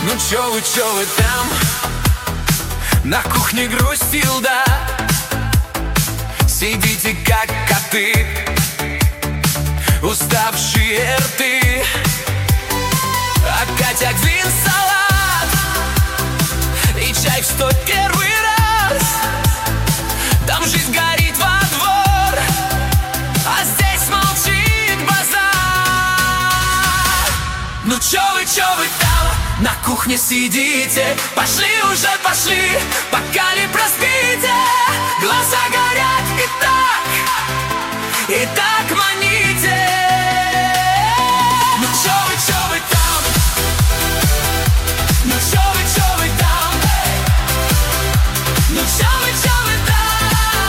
Ну чё вы там? На кухне грустил, да? Сидите как коты, уставшие рты. Опять один салат и чай в 101 раз. Там жизнь горит во двор, а здесь молчит базар. Ну чё вы там? На кухне сидите, пошли уже, пошли, пока не проспите. Глаза горят и так маните. Ну чё вы там? Ну чё вы там? Ну чё вы там?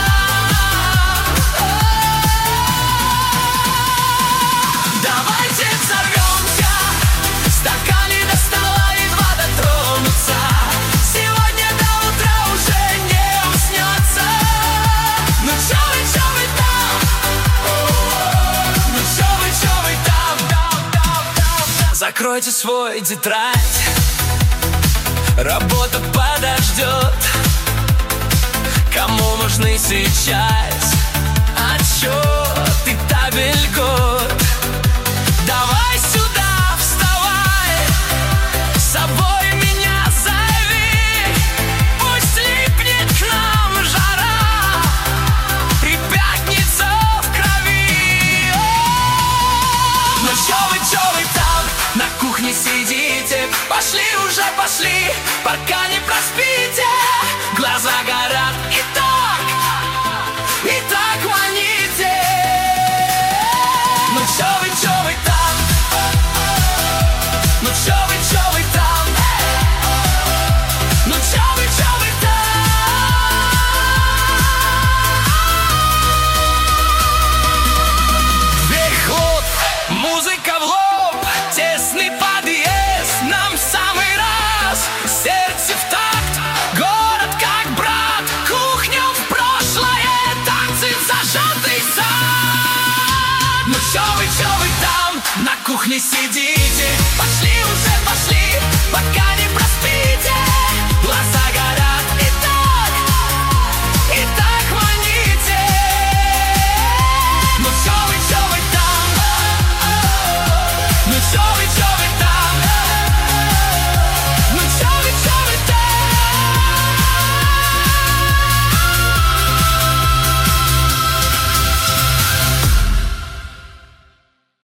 Давайте взорвемся, стаканы до стола едва дотронутся. Сегодня до утра уже не уснется. Ну чё вы там? Ну чё вы там? Закройте свой тетрадь, работа подождет. Кому нужны сейчас отчет и табель год? Давай сюда, вставай, с собой меня зови. Пусть липнет к нам жара и пятница в крови. Ну чё вы там? На кухне сидите, пошли уже, пошли, пока не проспите. Глаза горят и так